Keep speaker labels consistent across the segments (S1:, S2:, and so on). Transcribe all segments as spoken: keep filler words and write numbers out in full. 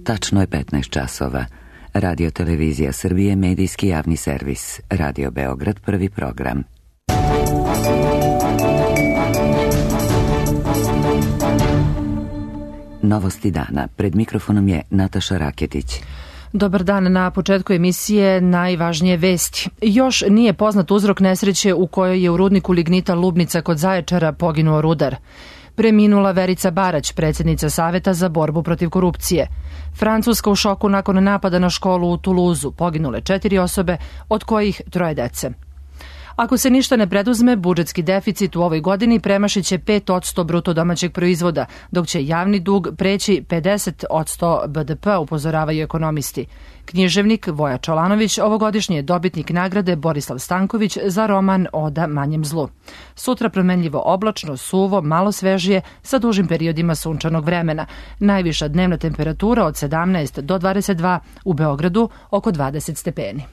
S1: Tačno je petnaest časova. Radio Televizija Srbije, medijski javni servis. Radio Beograd, prvi program. Novosti dana. Pred mikrofonom je Nataša Raketić.
S2: Dobar dan. Na početku emisije najvažnije vesti. Još nije poznat uzrok nesreće u kojoj je u rudniku lignita Lubnica kod Zaječara poginuo rudar. Preminula Verica Barać, predsjednica Saveta za borbu protiv korupcije. Francuska u šoku nakon napada na školu u Tuluzu. Poginule četiri osobe, od kojih troje dece. Ako se ništa ne preduzme, budžetski deficit u ovoj godini premašit će pet posto bruto domaćeg proizvoda, dok će javni dug preći pedeset posto be de pe, upozoravaju ekonomisti. Književnik Voja Čolanović ovogodišnji je dobitnik nagrade Borislav Stanković za roman Oda manjem zlu. Sutra promenljivo oblačno, suvo, malo svežije, sa dužim periodima sunčanog vremena. Najviša dnevna temperatura od sedamnaest do dvadeset dva, u Beogradu oko dvadeset stepeni.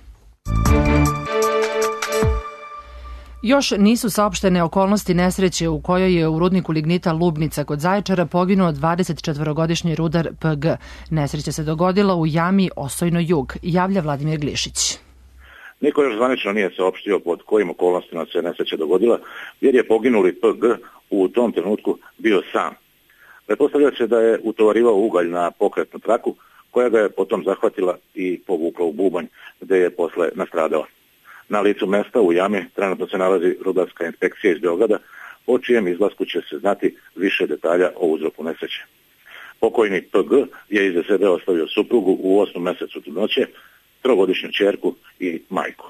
S2: Još nisu saopštene okolnosti nesreće u kojoj je u rudniku lignita Lubnica kod Zaječara poginuo dvadesetčetvorogodišnji rudar pe ge. Nesreća se dogodila u jami Osojno jug, javlja Vladimir Glišić.
S3: Niko još zvanično nije saopštio pod kojim okolnostima se nesreća dogodila, jer je poginuli pe ge u tom trenutku bio sam. Pretpostavlja se da je utovarivao ugalj na pokretnu traku, koja ga je potom zahvatila i povukla u bubanj, gde je posle nastradao. Na licu mesta u jami trenutno se nalazi rudarska inspekcija iz Beograda, o čijem izlasku će se znati više detalja o uzroku nesreće. Pokojni pe ge je iza sebe ostavio suprugu u osmom mesecu trudnoće, trogodišnju ćerku i majku.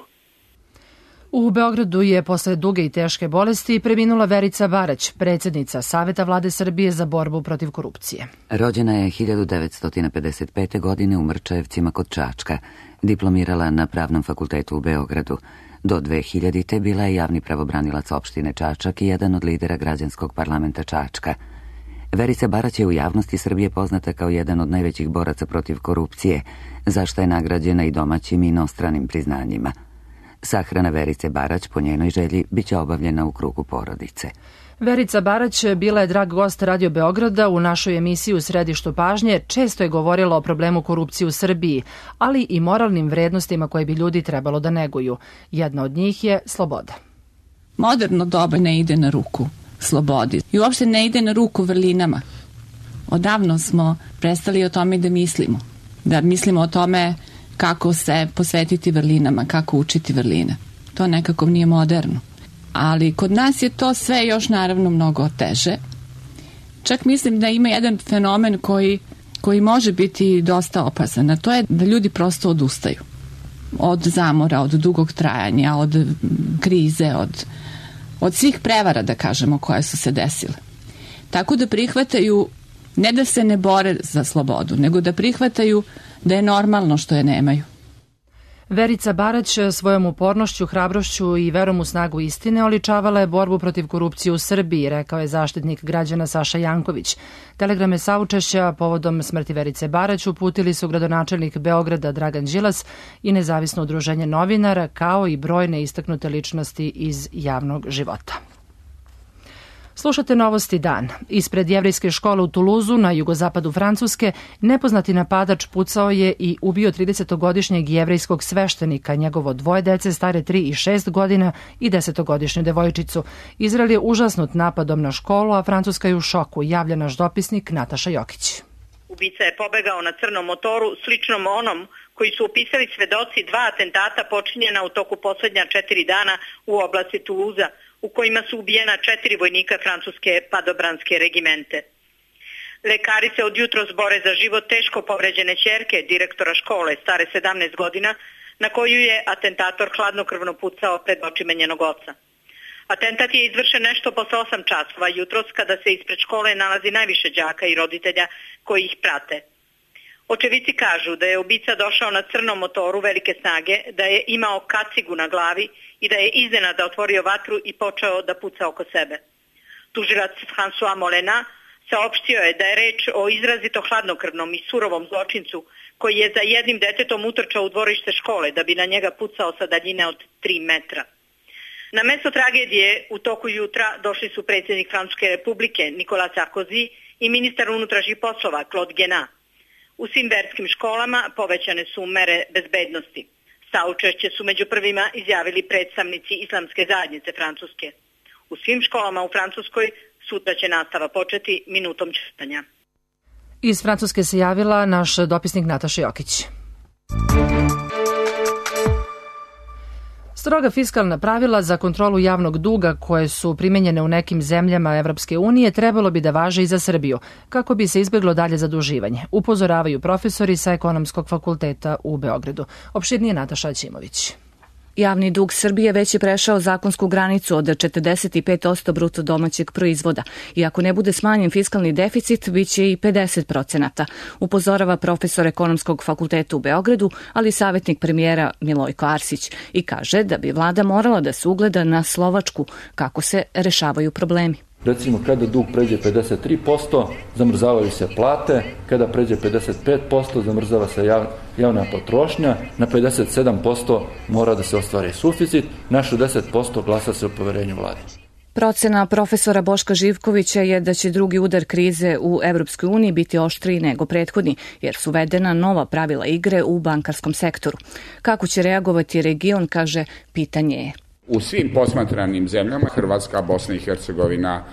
S2: U Beogradu je posle duge i teške bolesti preminula Verica Barać, predsjednica Saveta Vlade Srbije za borbu protiv korupcije.
S1: Rođena je hiljadu devetsto pedeset pete. godine u Mrčajevcima kod Čačka. Diplomirala na Pravnom fakultetu u Beogradu. Do dve hiljadite. bila je javni pravobranilac opštine Čačak i jedan od lidera građanskog parlamenta Čačka. Verica Barać je u javnosti Srbije poznata kao jedan od najvećih boraca protiv korupcije, za što je nagrađena i domaćim i inostranim priznanjima. Sahrana Verice Barać po njenoj želji biće obavljena u krugu porodice.
S2: Verica Barać bila je drag gost Radio Beograda. U našoj emisiji U središtu pažnje često je govorila o problemu korupcije u Srbiji, ali i moralnim vrednostima koje bi ljudi trebalo da neguju. Jedna od njih je sloboda.
S4: Moderno doba ne ide na ruku slobodi i uopšte ne ide na ruku vrlinama. Odavno smo prestali o tome da mislimo. Da mislimo o tome kako se posvetiti vrlinama, kako učiti vrline. To nekako nije moderno. Ali kod nas je to sve još naravno mnogo teže. Čak mislim da ima jedan fenomen koji, koji može biti dosta opasan, a to je da ljudi prosto odustaju. Od zamora, od dugog trajanja, od krize, od, od svih prevara, da kažemo, koje su se desile. Tako da prihvataju, ne da se ne bore za slobodu, nego da prihvataju da je normalno što je nemaju.
S2: Verica Barać svojom upornošću, hrabrošću i verom u snagu istine oličavala je borbu protiv korupcije u Srbiji, rekao je zaštitnik građana Saša Janković. Telegrame saučešća povodom smrti Verice Barać uputili su gradonačelnik Beograda Dragan Đilas i Nezavisno udruženje novinara, kao i brojne istaknute ličnosti iz javnog života. Slušate Novosti dan. Ispred jevrejske škole u Tuluzu na jugozapadu Francuske nepoznati napadač pucao je i ubio tridesetogodišnjeg jevrejskog sveštenika, njegovo dvoje dece stare tri i šest godina i desetogodišnju devojčicu. Izrael je užasnut napadom na školu, a Francuska je u šoku, javlja naš dopisnik Nataša Jokić.
S5: Ubica je pobegao na crnom motoru, sličnom onom koji su opisali svedoci dva atentata počinjena u toku poslednja četiri dana u oblasti Tuluza, u kojima su ubijena četiri vojnika francuske padobranske regimente. Lekari se od jutros bore za život teško povređene ćerke direktora škole stare sedamnaest godina, na koju je atentator hladnokrvno pucao pred očima njenog oca. Atentat je izvršen nešto posle osam časova jutros, kada se ispred škole nalazi najviše đaka i roditelja koji ih prate. Očevici kažu da je ubica došao na crnom motoru velike snage, da je imao kacigu na glavi i da je iznenada otvorio vatru i počeo da puca oko sebe. Tužilac François Molena saopštio je da je reč o izrazito hladnokrvnom i surovom zločincu koji je za jednim detetom utrčao u dvorište škole da bi na njega pucao sa daljine od tri metra. Na mesto tragedije u toku jutra došli su predsjednik Francuske republike Nicolas Sarkozy i ministar unutrašnjih poslova Claude Guénat. U svim verskim školama povećane su mere bezbednosti. Saučešće su među prvima izjavili predstavnici islamske zajednice Francuske. U svim školama u Francuskoj sutra će nastava početi minutom ćutanja.
S2: Iz Francuske se javila naš dopisnik Nataša Jokić. Stroga fiskalna pravila za kontrolu javnog duga koje su primenjene u nekim zemljama Evropske unije trebalo bi da važe i za Srbiju, kako bi se izbjeglo dalje zaduživanje, upozoravaju profesori sa Ekonomskog fakulteta u Beogradu. Opširnije Nataša Ćimović.
S6: Javni dug Srbije već je prešao zakonsku granicu od četrdeset pet posto bruto domaćeg proizvoda i ako ne bude smanjen fiskalni deficit, bit će i pedeset procenata, upozorava profesor Ekonomskog fakulteta u Beogradu, ali savjetnik premijera Milojko Arsić i kaže da bi vlada morala da se ugleda na Slovačku kako se rešavaju problemi.
S7: Recimo, kada dug pređe pedeset tri posto, zamrzavaju se plate, kada pređe pedeset pet posto, zamrzava se jav, javna potrošnja, na pedeset sedam posto mora da se ostvari suficit, na šezdeset posto glasa se o poverenju vlade.
S6: Procena profesora Boška Živkovića je da će drugi udar krize u Evropskoj uniji biti oštriji nego prethodni, jer su uvedena nova pravila igre u bankarskom sektoru. Kako će reagovati region, kaže, pitanje je.
S8: U svim posmatranim zemljama, Hrvatska, Bosna i Hercegovina,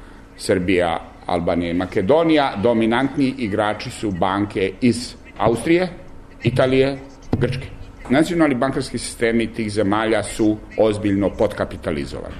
S8: Srbija, Albanija i Makedonija, dominantni igrači su banke iz Austrije, Italije, Grčke. Nacionalni bankarski sistemi tih zemalja su ozbiljno podkapitalizovani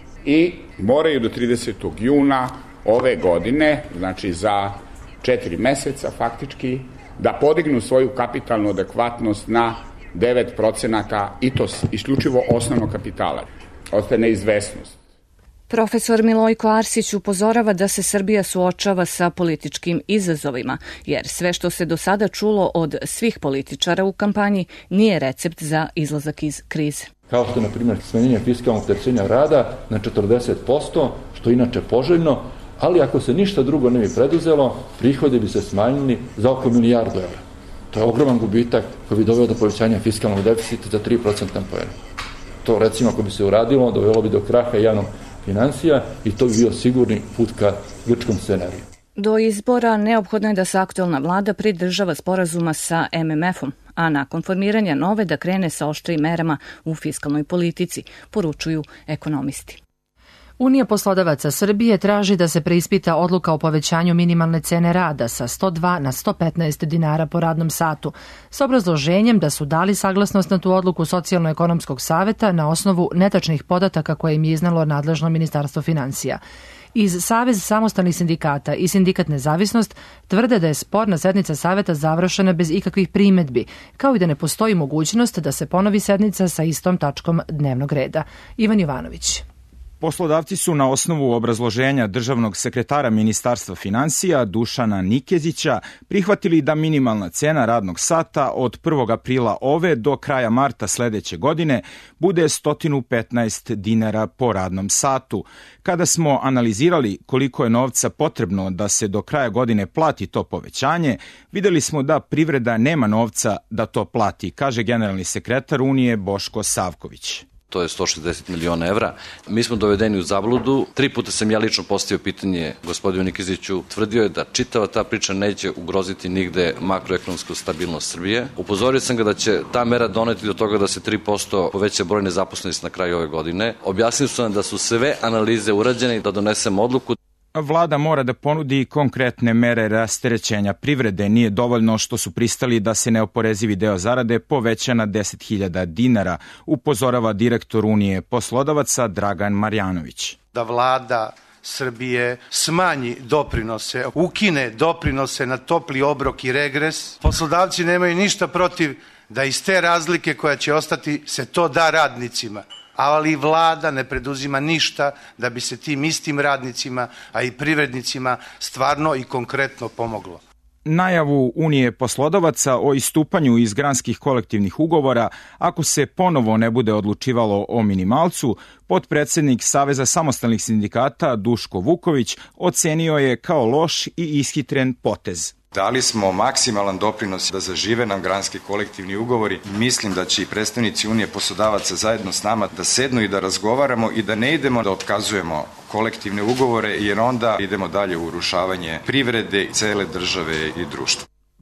S8: i moraju do tridesetog juna ove godine, znači za četiri meseca faktički, da podignu svoju kapitalnu adekvatnost na devet procenata i to isključivo osnovnog kapitala. Ostaje neizvesnost.
S6: Profesor Milojko Arsić upozorava da se Srbija suočava sa političkim izazovima, jer sve što se do sada čulo od svih političara u kampanji nije recept za izlazak iz krize.
S7: Kao što je, na primjer, smanjenje fiskalnog opterećenja rada na četrdeset posto, što je inače poželjno, ali ako se ništa drugo ne bi preduzelo, prihodi bi se smanjili za oko milijardu evra. To je ogroman gubitak koji bi doveo do povećanja fiskalnog deficita za tri procentna poena. To, recimo, ako bi se uradilo, dovelo bi do kraha javnog financija i to bi bio sigurni put ka grčkom scenariju.
S6: Do izbora neophodno je da se aktuelna vlada pridržava sporazuma sa em em efom, a nakon formiranja nove da krene sa oštrim merama u fiskalnoj politici, poručuju ekonomisti.
S2: Unija poslodavaca Srbije traži da se preispita odluka o povećanju minimalne cene rada sa sto dva na sto petnaest dinara po radnom satu, s obrazloženjem da su dali saglasnost na tu odluku Socijalno-ekonomskog saveta na osnovu netačnih podataka koje im je iznalo nadležno Ministarstvo finansija. Iz Savez samostalnih sindikata i Sindikat Nezavisnost tvrde da je sporna sednica saveta završena bez ikakvih primedbi, kao i da ne postoji mogućnost da se ponovi sednica sa istom tačkom dnevnog reda. Ivan Jovanović.
S9: Poslodavci su na osnovu obrazloženja državnog sekretara Ministarstva finansija Dušana Nikezića prihvatili da minimalna cena radnog sata od prvog aprila ove do kraja marta sledeće godine bude sto petnaest dinara po radnom satu. Kada smo analizirali koliko je novca potrebno da se do kraja godine plati to povećanje, videli smo da privreda nema novca da to plati, kaže generalni sekretar Unije Boško Savković.
S10: To je sto šezdeset miliona evra. Mi smo dovedeni u zabludu. Tri puta sam ja lično postavio pitanje gospodinu Nikeziću. Tvrdio je da čitava ta priča neće ugroziti nigde makroekonomsku stabilnost Srbije. Upozorio sam ga da će ta mera doneti do toga da se tri posto poveća broj nezaposlenosti na kraju ove godine. Objasnili su nam da su sve analize urađene i da donesemo odluku.
S9: Vlada mora da ponudi konkretne mere rasterećenja privrede. Nije dovoljno što su pristali da se neoporezivi deo zarade poveća na deset hiljada dinara, upozorava direktor Unije poslodavaca Dragan Marjanović.
S11: Da vlada Srbije smanji doprinose, ukine doprinose na topli obrok i regres. Poslodavci nemaju ništa protiv da iz te razlike koja će ostati se to da radnicima. Ali vlada ne preduzima ništa da bi se tim istim radnicima, a i privrednicima stvarno i konkretno pomoglo.
S9: Najavu Unije poslodavaca o istupanju iz granskih kolektivnih ugovora, ako se ponovo ne bude odlučivalo o minimalcu, potpredsednik Saveza samostalnih sindikata Duško Vuković ocenio je kao loš i ishitren potez.
S12: Dali smo maksimalan doprinos da zažive nam granski kolektivni ugovori. Mislim da će i predstavnici Unije poslodavaca zajedno s nama da sednu i da razgovaramo i da ne idemo da otkazujemo kolektivne ugovore, jer onda idemo dalje u urušavanje privrede, cele države i društva.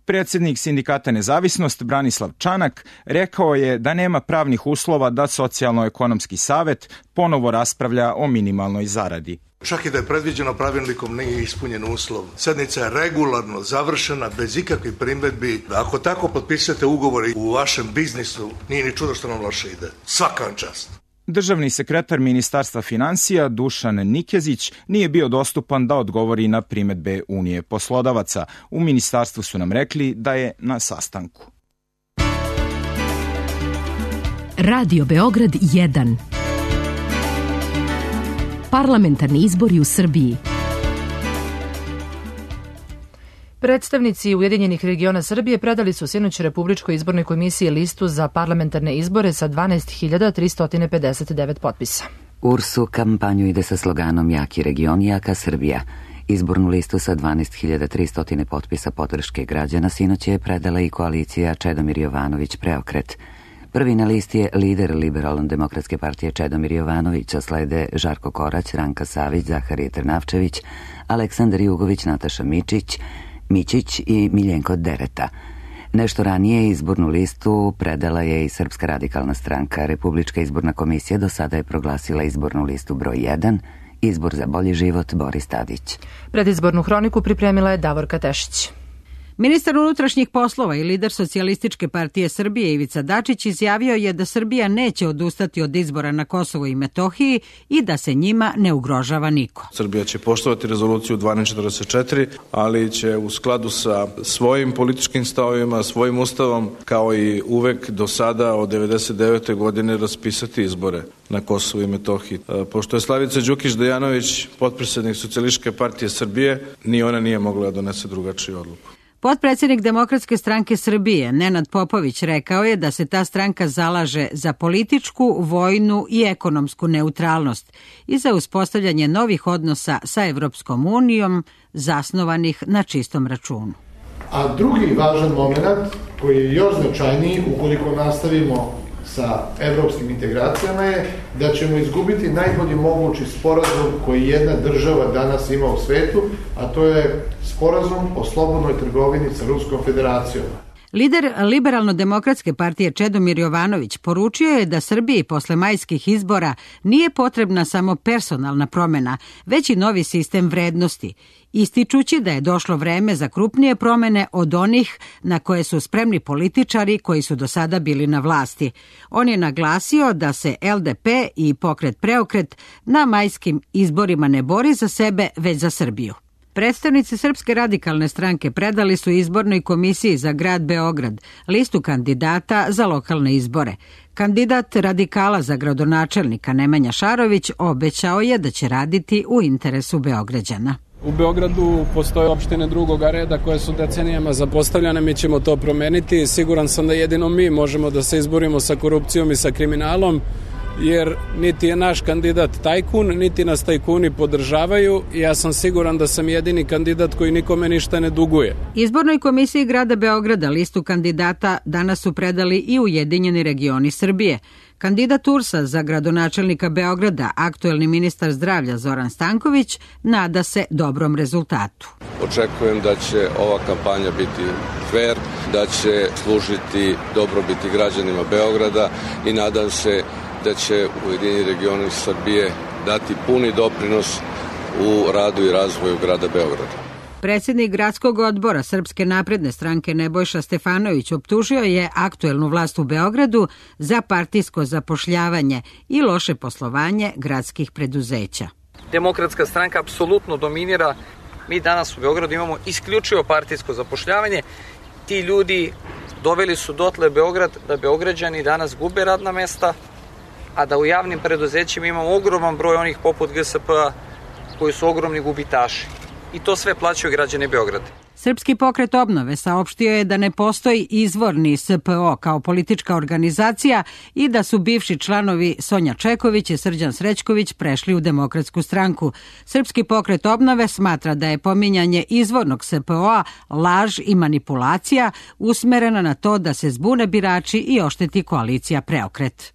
S9: Predsjednik sindikata Nezavisnost Branislav Čanak rekao je da nema pravnih uslova da Socijalno-ekonomski savet ponovo raspravlja o minimalnoj zaradi.
S13: Čak i da je predviđeno pravilnikom, nije ispunjen uslov. Sednica je regularno završena, bez ikakvih primjedbi. Ako tako potpisujete ugovori u vašem biznisu, nije ni čudo što nam loše ide. Svaka vam čast.
S9: Državni sekretar Ministarstva financija Dušan Nikezić nije bio dostupan da odgovori na primedbe Unije poslodavaca. U ministarstvu su nam rekli da je na sastanku.
S14: Radio Beograd jedan. Parlamentarni izbori u Srbiji.
S2: Predstavnici Ujedinjenih regiona Srbije predali su sinoć Republičkoj izbornoj komisiji listu za parlamentarne izbore sa dvanaest hiljada tristo pedeset devet potpisa.
S1: U R S U kampanju ide sa sloganom Jaki region, jaka Srbija. Izbornu listu sa dvanaest hiljada tristo potpisa podrške građana sinoć je predala i koalicija Čedomir Jovanović Preokret. Prvi na listi je lider Liberalno-demokratske partije Čedomir Jovanović, a slede Žarko Korać, Ranka Savić, Zaharije Trnavčević, Aleksandar Jugović, Nataša Mičić, Mićić i Miljenko Dereta. Nešto ranije izbornu listu predala je i Srpska radikalna stranka. Republička izborna komisija do sada je proglasila izbornu listu broj jedan, Izbor za bolji život, Boris Tadić.
S2: Predizbornu hroniku pripremila je Davorka Tešić.
S15: Ministar unutrašnjih poslova i lider Socijalističke partije Srbije Ivica Dačić izjavio je da Srbija neće odustati od izbora na Kosovu i Metohiji i da se njima ne ugrožava niko.
S16: Srbija će poštovati rezoluciju dvanaest četrdeset četiri, ali će u skladu sa svojim političkim stavovima, svojim ustavom, kao i uvek do sada od devedeset devete godine raspisati izbore na Kosovu i Metohiji. Pošto je Slavica Đukić Dejanović potpredsednik Socijalističke partije Srbije, ni ona nije mogla da donese drugačiju odluku.
S15: Potpredsjednik Demokratske stranke Srbije, Nenad Popović, rekao je da se ta stranka zalaže za političku, vojnu i ekonomsku neutralnost i za uspostavljanje novih odnosa sa Evropskom unijom zasnovanih na čistom računu.
S17: A drugi važan moment koji je još značajniji ukoliko nastavimo sa evropskim integracijama je da ćemo izgubiti najbolji mogući sporazum koji jedna država danas ima u svetu, a to je sporazum o slobodnoj trgovini sa Ruskom federacijom.
S15: Lider Liberalno-demokratske partije Čedomir Jovanović poručio je da Srbiji posle majskih izbora nije potrebna samo personalna promena, već i novi sistem vrednosti, ističući da je došlo vreme za krupnije promene od onih na koje su spremni političari koji su do sada bili na vlasti. On je naglasio da se L D P i Pokret Preokret na majskim izborima ne bori za sebe, već za Srbiju. Predstavnici Srpske radikalne stranke predali su izbornoj komisiji za grad Beograd listu kandidata za lokalne izbore. Kandidat radikala za gradonačelnika Nemanja Šarović obećao je da će raditi u interesu Beograđana.
S18: U Beogradu postoje opštine drugog reda koje su decenijama zapostavljane, mi ćemo to promeniti. Siguran sam da jedino mi možemo da se izborimo sa korupcijom i sa kriminalom, jer niti je naš kandidat tajkun, niti nas tajkuni podržavaju i ja sam siguran da sam jedini kandidat koji nikome ništa ne duguje.
S15: Izbornoj komisiji grada Beograda listu kandidata danas su predali i Ujedinjeni regioni Srbije. Kandidat U R S-a za gradonačelnika Beograda, aktuelni ministar zdravlja Zoran Stanković, nada se dobrom rezultatu.
S19: Očekujem da će ova kampanja biti fair, da će služiti dobrobiti građanima Beograda i nadam se da će Ujedinjeni regioni Srbije dati puni doprinos u radu i razvoju grada Beograda.
S15: Predsjednik gradskog odbora Srpske napredne stranke Nebojša Stefanović optužio je aktuelnu vlast u Beogradu za partijsko zapošljavanje i loše poslovanje gradskih preduzeća.
S20: Demokratska stranka apsolutno dominira. Mi danas u Beogradu imamo isključivo partijsko zapošljavanje. Ti ljudi doveli su dotle Beograd da Beograđani danas gube radna mesta, a da u javnim preduzećima imamo ogroman broj onih poput G S P-a koji su ogromni gubitaši. I to sve plaćaju građani Beograda.
S15: Srpski pokret obnove saopštio je da ne postoji izvorni S P O kao politička organizacija i da su bivši članovi Sonja Čeković i Srđan Srećković prešli u Demokratsku stranku. Srpski pokret obnove smatra da je pominjanje izvornog S P O-a laž i manipulacija usmerena na to da se zbune birači i ošteti koalicija Preokret.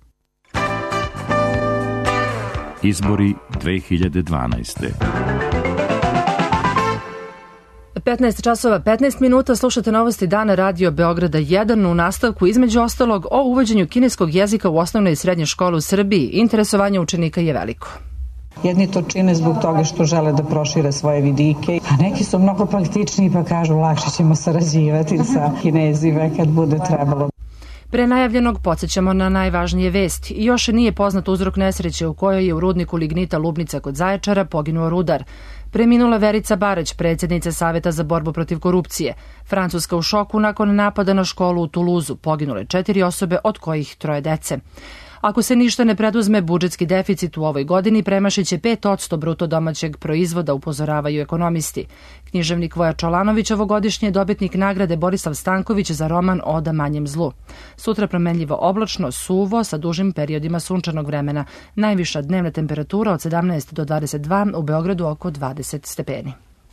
S21: Izbori dve hiljade dvanaeste.
S2: petnaest časova petnaest minuta, slušate novosti dana Radio Beograda jedan. U nastavku između ostalog o uvođenju kineskog jezika u osnovnoj i srednje škole u Srbiji. Interesovanje učenika je veliko.
S21: Jedni to čine zbog toga što žele da prošire svoje vidike, a neki su mnogo praktičniji pa kažu lakše ćemo sarađivati sa Kinezima kad bude trebalo.
S2: Pre najavljenog podsjećamo na najvažnije vesti. Još nije poznat uzrok nesreće u kojoj je u rudniku lignita Lubnica kod Zaječara poginuo rudar. Preminula Verica Barać, predsjednica Saveta za borbu protiv korupcije. Francuska u šoku nakon napada na školu u Tuluzu. Poginule četiri osobe, od kojih troje dece. Ako se ništa ne preduzme, budžetski deficit u ovoj godini premašit će pet posto bruto domaćeg proizvoda, upozoravaju ekonomisti. Književnik Voja Čolanović ovogodišnji je dobitnik nagrade Borislav Stanković za roman Oda manjem zlu. Sutra promenljivo oblačno, suvo, sa dužim periodima sunčanog vremena. Najviša dnevna temperatura od sedamnaest do dvadeset dva, u Beogradu oko dvadeset stepeni.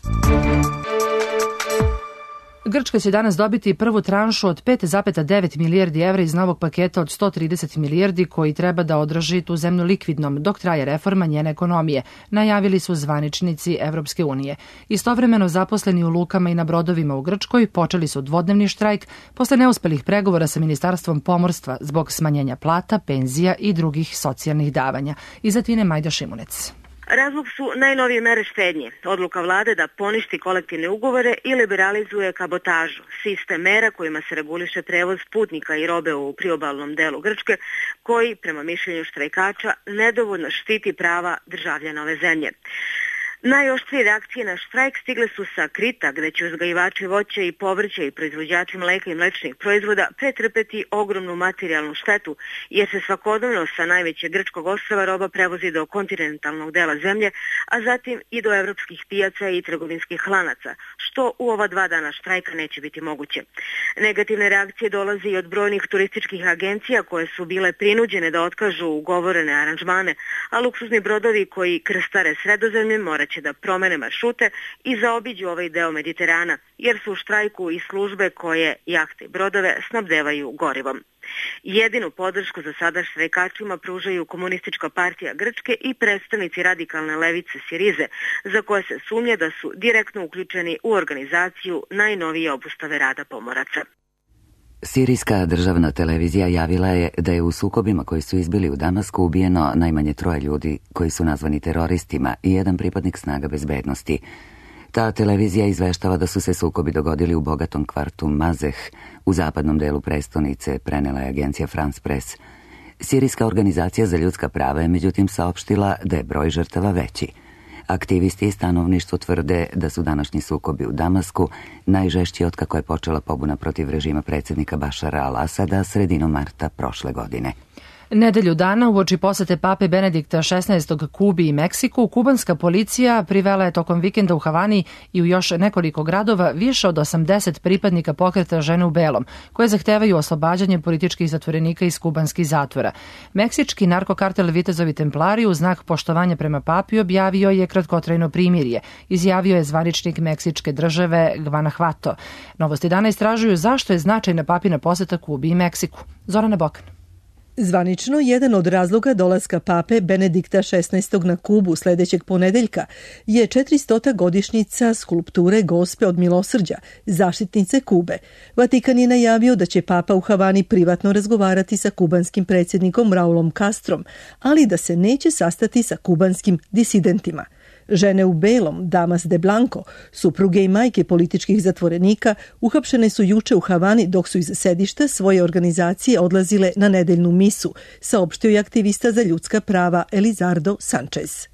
S2: Grčka će danas dobiti prvu tranšu od pet zarez devet milijardi evra iz novog paketa od sto trideset milijardi koji treba da održi tu zemlju likvidnom dok traje reforma njene ekonomije, najavili su zvaničnici Evropske unije. Istovremeno zaposleni u lukama i na brodovima u Grčkoj počeli su dvodnevni štrajk posle neuspelih pregovora sa Ministarstvom pomorstva zbog smanjenja plata, penzija i drugih socijalnih davanja. Iz Atine Majda Šimunec.
S22: Razlog su najnovije mere štednje, odluka vlade da poništi kolektivne ugovore i liberalizuje kabotažu, sistem mera kojima se reguliše prevoz putnika i robe u priobalnom delu Grčke, koji, prema mišljenju štrajkača, nedovoljno štiti prava državljana ove zemlje. Najoštrije reakcije na štrajk stigle su sa Krita, gde će uzgajivači voća i povrća i proizvođači mleka i mlečnih proizvoda pretrpeti ogromnu materijalnu štetu, jer se svakodnevno sa najvećeg grčkog ostrva roba prevozi do kontinentalnog dela zemlje, a zatim i do evropskih pijaca i trgovinskih lanaca, što u ova dva dana štrajka neće biti moguće. Negativne reakcije dolaze i od brojnih turističkih agencija koje su bile prinuđene da otkažu ugovorene aranžmane, a luksuzni brodovi koji krstare Sredozemljem morat će da promene maršrute i zaobiđu ovaj deo Mediterana, jer su u štrajku i službe koje jahte i brodove snabdevaju gorivom. Jedinu podršku za sada štrajkačima pružaju Komunistička partija Grčke i predstavnici radikalne levice Sirize, za koje se sumnje da su direktno uključeni u organizaciju najnovije obustave rada pomoraca.
S1: Sirijska državna televizija javila je da je u sukobima koji su izbili u Damasku ubijeno najmanje troje ljudi koji su nazvani teroristima i jedan pripadnik snaga bezbednosti. Ta televizija izveštava da su se sukobi dogodili u bogatom kvartu Mazeh, u zapadnom delu prestonice, prenela je agencija France Press. Sirijska organizacija za ljudska prava je međutim saopštila da je broj žrtava veći. Aktivisti i stanovništvo tvrde da su današnji sukobi u Damasku najžešći otkako je počela pobuna protiv režima predsjednika Bašara al-Asada sredinom marta prošle godine.
S2: Nedelju dana uoči posete pape Benedikta šesnaestog Kubi i Meksiku, kubanska policija privela je tokom vikenda u Havani i u još nekoliko gradova više od osamdeset pripadnika pokreta Žene u belom, koje zahtevaju oslobađanje političkih zatvorenika iz kubanskih zatvora. Meksički narkokartel Vitezovi Templari u znak poštovanja prema papi objavio je kratkotrajno primirje, izjavio je zvaničnik meksičke države Guanajuato. Novosti dana istražuju zašto je značajna papina poseta Kubi i Meksiku. Zorana Bokan.
S23: Zvanično, jedan od razloga dolaska pape Benedikta šesnaestog na Kubu sledećeg ponedeljka je četiristota godišnjica skulpture Gospe od milosrđa, zaštitnice Kube. Vatikan je najavio da će papa u Havani privatno razgovarati sa kubanskim predsjednikom Raulom Castrom, ali da se neće sastati sa kubanskim disidentima. Žene u belom, Damas de Blanco, supruge i majke političkih zatvorenika, uhapšene su juče u Havani dok su iz sedišta svoje organizacije odlazile na nedeljnu misu, saopštio je aktivista za ljudska prava Elizardo Sanchez.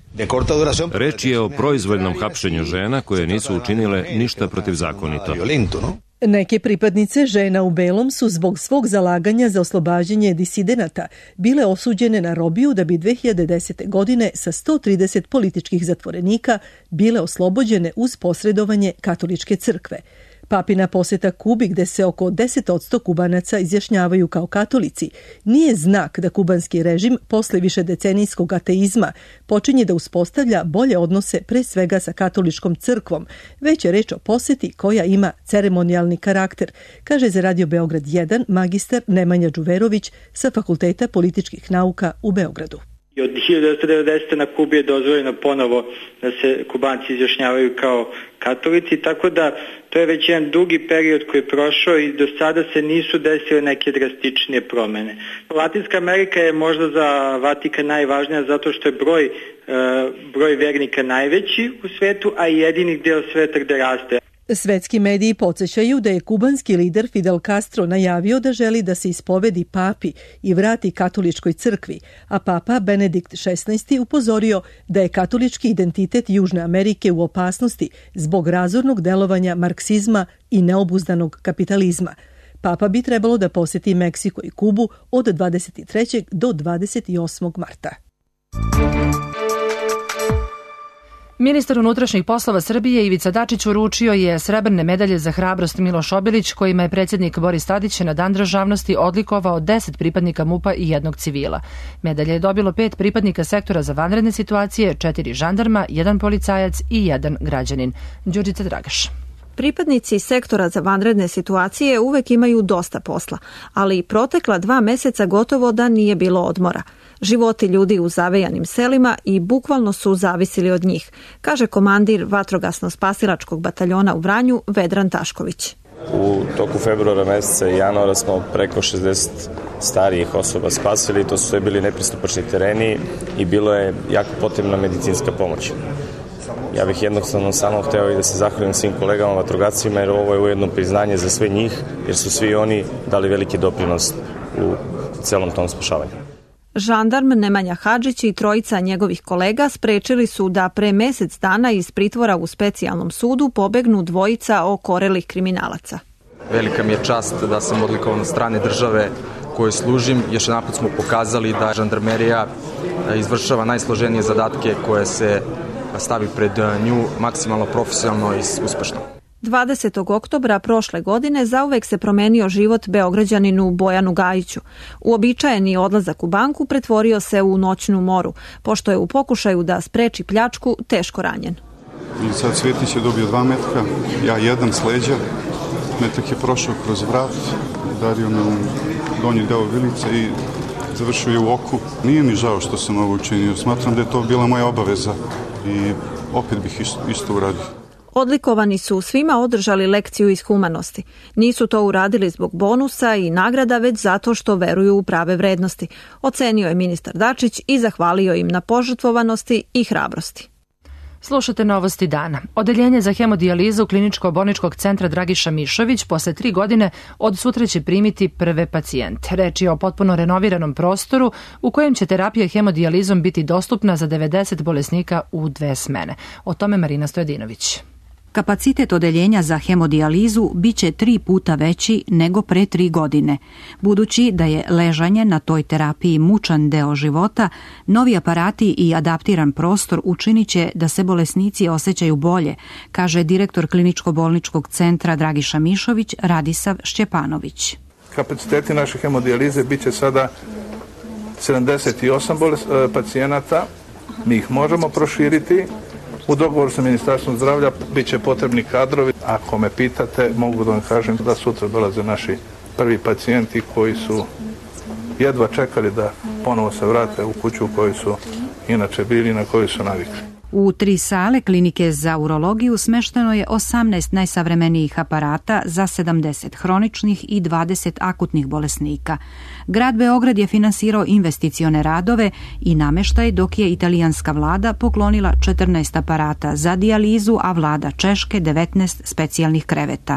S24: Reč je o proizvoljnom hapšenju žena koje nisu učinile ništa protivzakonito.
S23: Neke pripadnice Žena u belom su zbog svog zalaganja za oslobađanje disidenata bile osuđene na robiju da bi dve hiljade desete. godine sa sto trideset političkih zatvorenika bile oslobođene uz posredovanje katoličke crkve. Papina poseta Kubi, gde se oko deset posto Kubanaca izjašnjavaju kao katolici, nije znak da kubanski režim posle višedecenijskog ateizma počinje da uspostavlja bolje odnose pre svega sa katoličkom crkvom, već je reč o poseti koja ima ceremonijalni karakter, kaže za Radio Beograd jedan magistar Nemanja Đuverović sa Fakulteta političkih nauka u Beogradu.
S25: Od hiljadu devetsto devedesete. na Kubi je dozvoljeno ponovo da se Kubanci izjašnjavaju kao
S3: katolici, tako da to je već jedan dugi period koji je prošao i do sada se nisu desile neke drastičnije promene. Latinska Amerika je možda za Vatikan najvažnija zato što je broj, e, broj vernika najveći u svetu, a i jedini deo sveta gde raste.
S23: Svetski mediji podsjećaju da je kubanski lider Fidel Castro najavio da želi da se ispovedi papi i vrati katoličkoj crkvi, a papa Benedikt šesnaesti upozorio da je katolički identitet Južne Amerike u opasnosti zbog razornog delovanja marksizma i neobuzdanog kapitalizma. Papa bi trebalo da poseti Meksiko i Kubu od dvadeset trećeg do dvadeset osmog marta.
S2: Ministar unutrašnjih poslova Srbije Ivica Dačić uručio je srebrne medalje za hrabrost Miloš Obilić, kojima je predsjednik Boris Tadić na Dan državnosti odlikovao deset pripadnika MUP-a i jednog civila. Medalje je dobilo pet pripadnika sektora za vanredne situacije, četiri žandarma, jedan policajac i jedan građanin. Đurđica Dragaš.
S4: Pripadnici sektora za vanredne situacije uvek imaju dosta posla, ali i protekla dva meseca gotovo da nije bilo odmora. Životi ljudi u zavejanim selima i bukvalno su zavisili od njih, kaže komandir vatrogasno-spasilačkog bataljona u Vranju Vedran Tašković.
S5: U toku februara meseca i januara smo preko šezdeset starijih osoba spasili, to su sve bili nepristupačni tereni i bilo je jako potrebna medicinska pomoć. Ja bih jednostavno samo hteo i da se zahvalim svim kolegama vatrogascima, jer ovo je ujedno priznanje za sve njih, jer su svi oni dali veliki doprinos u celom tom spašavanju.
S4: Žandarm Nemanja Hadžić i trojica njegovih kolega sprečili su da pre mesec dana iz pritvora u specijalnom sudu pobegnu dvojica okorelih kriminalaca.
S8: Velika mi je čast da sam odlikovan od strane države kojoj služim. Još jedanput smo pokazali da žandarmerija izvršava najsloženije zadatke koje se stavi pred nju maksimalno profesionalno i uspešno.
S4: dvadesetog oktobra prošle godine zauvek se promenio život Beograđaninu Bojanu Gajiću. Uobičajeni odlazak u banku pretvorio se u noćnu moru, pošto je u pokušaju da spreči pljačku teško ranjen.
S25: I sad Svetić je dobio dva metka, ja jedan s leđa, metak je prošao kroz vrat, udario me u donji deo vilice i završio je u oku. Nije mi žao što sam ovo učinio, smatram da je to bila moja obaveza i opet bih isto, isto uradio.
S4: Odlikovani su svima održali lekciju iz humanosti. Nisu to uradili zbog bonusa i nagrada, već zato što veruju u prave vrednosti, ocenio je ministar Dačić i zahvalio im na požrtvovanosti i hrabrosti.
S2: Slušate novosti dana. Odeljenje za hemodijalizu Kliničko-bolničkog centra Dragiša Mišović posle tri godine od sutra će primiti prve pacijente. Reč je o potpuno renoviranom prostoru u kojem će terapija hemodijalizom biti dostupna za devedeset bolesnika u dve smene. O tome Marina Stojadinović.
S26: Kapacitet odeljenja za hemodijalizu biće tri puta veći nego pre tri godine. Budući da je ležanje na toj terapiji mučan deo života, novi aparati i adaptiran prostor učinit će da se bolesnici osjećaju bolje, kaže direktor Kliničko-bolničkog centra Dragiša Mišović Radisav Šćepanović.
S27: Kapaciteti naše hemodijalize biće sada sedamdeset osam pacijenata, mi ih možemo proširiti. U dogovoru sa Ministarstvom zdravlja bit će potrebni kadrovi. Ako me pitate, mogu da vam kažem da sutra dolaze naši prvi pacijenti koji su jedva čekali da ponovo se vrate u kuću u kojoj su inače bili i na kojoj su navikli.
S26: U tri sale klinike za urologiju smešteno je osamnaest najsavremenijih aparata za sedamdeset hroničnih i dvadeset akutnih bolesnika. Grad Beograd je finansirao investicione radove i nameštaj, dok je italijanska vlada poklonila četrnaest aparata za dijalizu, a vlada Češke devetnaest specijalnih kreveta.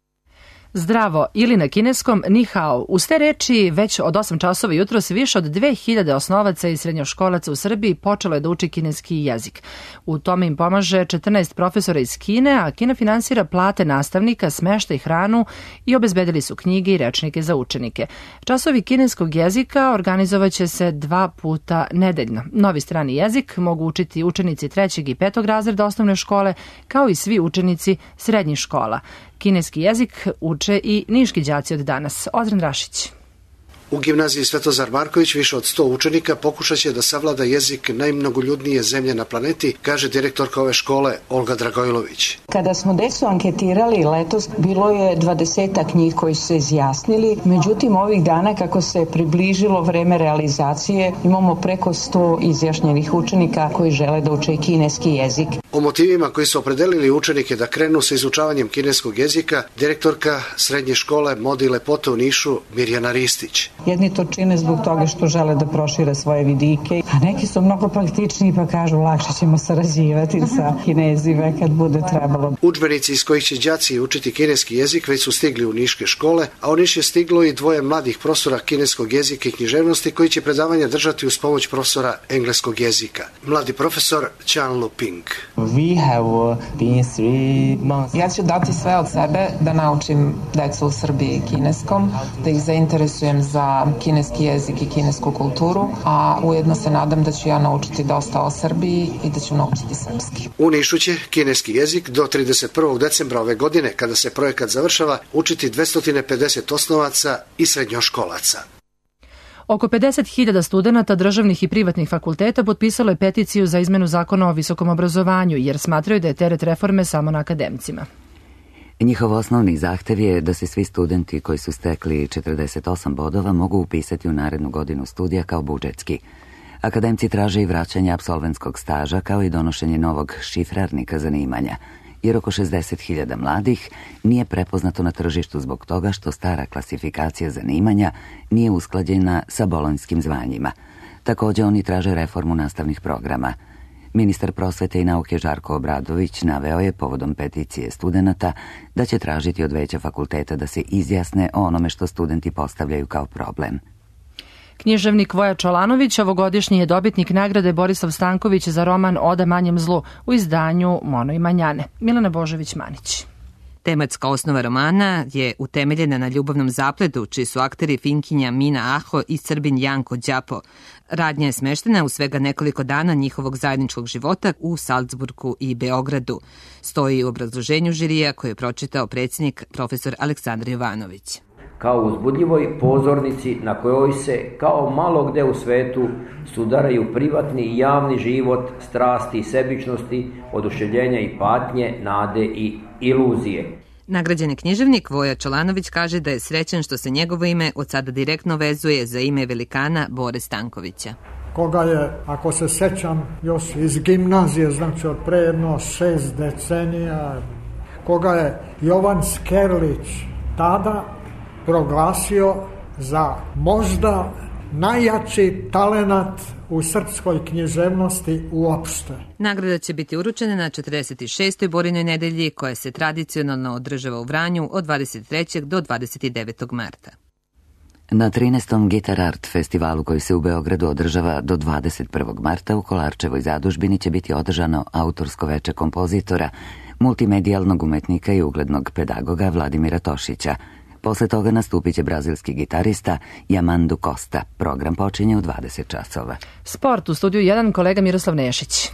S2: Zdravo ili na kineskom ni hao. Uz te reči već od osam časova jutros više od dve hiljade osnovaca i srednjoškolaca u Srbiji počelo je da uči kineski jezik. U tome im pomaže četrnaest profesora iz Kine, a Kina finansira plate nastavnika, smeštaj, hranu i obezbedili su knjige i rečnike za učenike. Časovi kineskog jezika organizovaće se dva puta nedeljno. Novi strani jezik mogu učiti učenici trećeg i petog razreda osnovne škole, kao i svi učenici srednjih škola. Kineski jezik uče i niški đaci od danas. Ozren Rašić.
S6: U gimnaziji Svetozar Marković više od sto učenika pokušat će da savlada jezik najmnogoljudnije zemlje na planeti, kaže direktorka ove škole Olga Dragojlović.
S21: Kada smo decu anketirali letos, bilo je dvadesetak njih koji su se izjasnili, međutim ovih dana kako se približilo vreme realizacije, imamo preko sto izjašnjenih učenika koji žele da uče kineski jezik.
S6: O motivima koji su opredelili učenike da krenu sa izučavanjem kineskog jezika, direktorka srednje škole Mode i lepote u Nišu Mirjana Ristić.
S21: Jedni to čine zbog toga što žele da prošire svoje vidike, a neki su mnogo praktičniji pa kažu lakše ćemo sarađivati sa Kinezima kad bude trebalo.
S6: Udžbenici iz kojih će đaci učiti kineski jezik već su stigli u niške škole, a u Niš je stiglo i dvoje mladih profesora kineskog jezika i književnosti koji će predavanja držati uz pomoć profesora engleskog jezika. Mladi profesor Chan Luping.
S7: Ja ću dati sve od sebe da naučim decu u Srbiji kineskom, da ih zainteresujem za kineski jezik i kinesku kulturu, a ujedno se nadam da ću ja naučiti dosta o Srbiji i da ću naučiti srpski.
S6: U Nišu će kineski jezik do trideset prvog decembra ove godine, kada se projekat završava, učiti dvesta pedeset osnovaca i srednjoškolaca.
S2: Oko pedeset hiljada studenata državnih i privatnih fakulteta potpisalo je peticiju za izmenu zakona o visokom obrazovanju, jer smatraju da je teret reforme samo na akademicima.
S1: Njihov osnovni zahtev je da se svi studenti koji su stekli četrdeset osam bodova mogu upisati u narednu godinu studija kao budžetski. Akademci traže i vraćanje apsolventskog staža kao i donošenje novog šifrarnika zanimanja, jer oko šezdeset hiljada mladih nije prepoznato na tržištu zbog toga što stara klasifikacija zanimanja nije usklađena sa bolonjskim zvanjima. Također oni traže reformu nastavnih programa. Ministar prosvete i nauke Žarko Obradović naveo je povodom peticije studenata da će tražiti od veća fakulteta da se izjasne o onome što studenti postavljaju kao problem.
S2: Književnik Voja Čolanović ovogodišnji je dobitnik nagrade Borislav Stanković za roman Oda manjem zlu u izdanju Mono i Manjane. Milana Božović-Manić.
S9: Tematska osnova romana je utemeljena na ljubavnom zapletu, čiji su akteri Finkinja Mina Aho i Srbin Janko Đapo. Radnja je smeštena u svega nekoliko dana njihovog zajedničkog života u Salzburgu i Beogradu. Stoji u obrazloženju žirija koje je pročitao predsjednik profesor Aleksandar Jovanović.
S10: Kao uzbudljivoj pozornici na kojoj se, kao malo gde u svetu, sudaraju privatni i javni život, strasti i sebičnosti, oduševljenja i patnje, nade i iluzije.
S9: Nagrađeni književnik Voja Čolanović kaže da je srećan što se njegovo ime od sada direktno vezuje za ime velikana Bore Stankovića.
S11: Koga je, ako se sećam, još iz gimnazije, znači od pre jedno šest decenija, koga je Jovan Skerlić tada proglasio za možda najjači talenat u srpskoj književnosti uopšte.
S9: Nagrada će biti uručena na četrdeset šestoj Borinoj nedelji, koja se tradicionalno održava u Vranju od dvadeset trećeg do dvadeset devetog marta.
S1: Na trinaestom Gitar Art festivalu koji se u Beogradu održava do dvadeset prvog marta u Kolarčevoj zadužbini će biti održano autorsko veče kompozitora, multimedijalnog umetnika i uglednog pedagoga Vladimira Tošića. Posle toga nastupit će brazilski gitarista Yamandu Costa. Program počinje u dvadeset časova.
S2: Sport u studiju jedan, kolega Miroslav Nešić.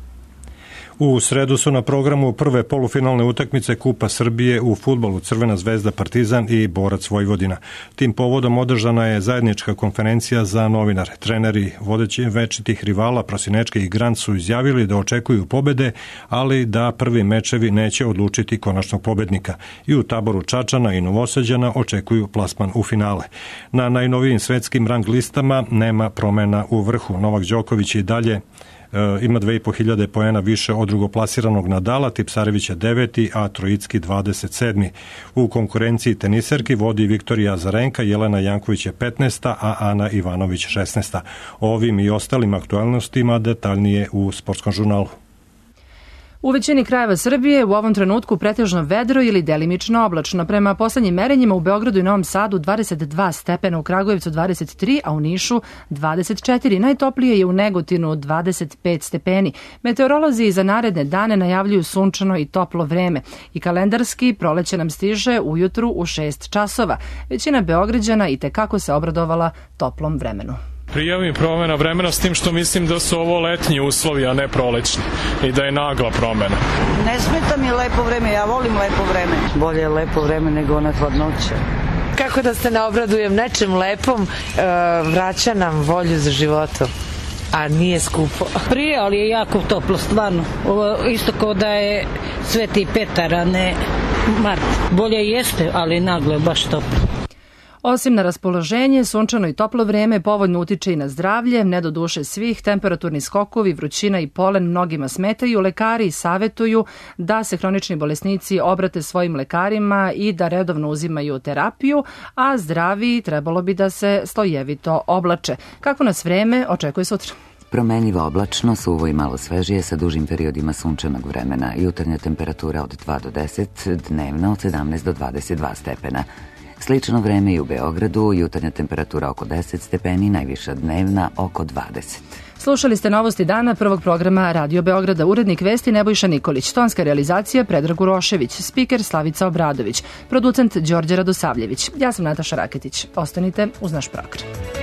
S12: U sredu su na programu prve polufinalne utakmice Kupa Srbije u fudbalu Crvena zvezda Partizan i Borac Vojvodina. Tim povodom održana je zajednička konferencija za novinare. Treneri vodeći večitih rivala Prosinečki i Grant su izjavili da očekuju pobede, ali da prvi mečevi neće odlučiti konačnog pobednika. I u taboru Čačana i Novosađana očekuju plasman u finale. Na najnovijim svetskim rang listama nema promena u vrhu. Novak Đoković i dalje ima dve i po hiljade poena više od drugoplasiranog Nadala, Tipsarević je deveti, a Trojicki dvadeset sedmi. U konkurenciji teniserki vodi Viktorija Azarenka, Jelena Janković je petnaesta, a Ana Ivanović šesnaesta. O ovim i ostalim aktualnostima detaljnije u Sportskom žurnalu.
S2: U većini krajeva Srbije u ovom trenutku pretežno vedro ili delimično oblačno. Prema poslednjim merenjima u Beogradu i Novom Sadu dvadeset dva stepena, u Kragujevcu dvadeset tri, a u Nišu dvadeset četiri. Najtoplije je u Negotinu dvadeset pet stepeni. Meteorolozi za naredne dane najavljuju sunčano i toplo vreme. I kalendarski proleće nam stiže ujutru u šest časova. Većina Beograđana i tekako se obradovala toplom vremenu.
S13: Prijavim promena vremena s tim što mislim da su ovo letnji uslovi, a ne prolećni i da je nagla promena.
S28: Ne smeta mi lepo vreme, ja volim lepo vreme. Bolje je lepo vreme nego ona hladnoća.
S14: kako da se ne obradujem nečem lepom, vraća nam volju za životom. A nije skupo.
S15: Prije, ali je jako toplo, stvarno. Ovo isto kao da je Sveti Petar, a ne Mart. Bolje jeste, ali naglo je baš toplo.
S2: Osim na raspoloženje, sunčano i toplo vreme povoljno utiče i na zdravlje, ne do duše svih, temperaturni skokovi, vrućina i polen mnogima smetaju, lekari savetuju da se hronični bolesnici obrate svojim lekarima i da redovno uzimaju terapiju, a zdravi trebalo bi da se slojevito oblače. Kako nas vreme očekuje sutra?
S1: Promenljivo oblačno, suvo i malo svežije sa dužim periodima sunčanog vremena. Jutarnja temperatura od dva do deset, dnevna od sedamnaest do dvadeset dva stepena. Slično vreme i u Beogradu, jutarnja temperatura oko deset stepeni, najviša dnevna oko dvadeset.
S2: Slušali ste novosti dana prvog programa Radio Beograda, urednik vesti Nebojša Nikolić, tonska realizacija Predrag Urošević, spiker Slavica Obradović, producent Đorđe Radosavljević. Ja sam Nataša Raketić. Ostanite uz naš program.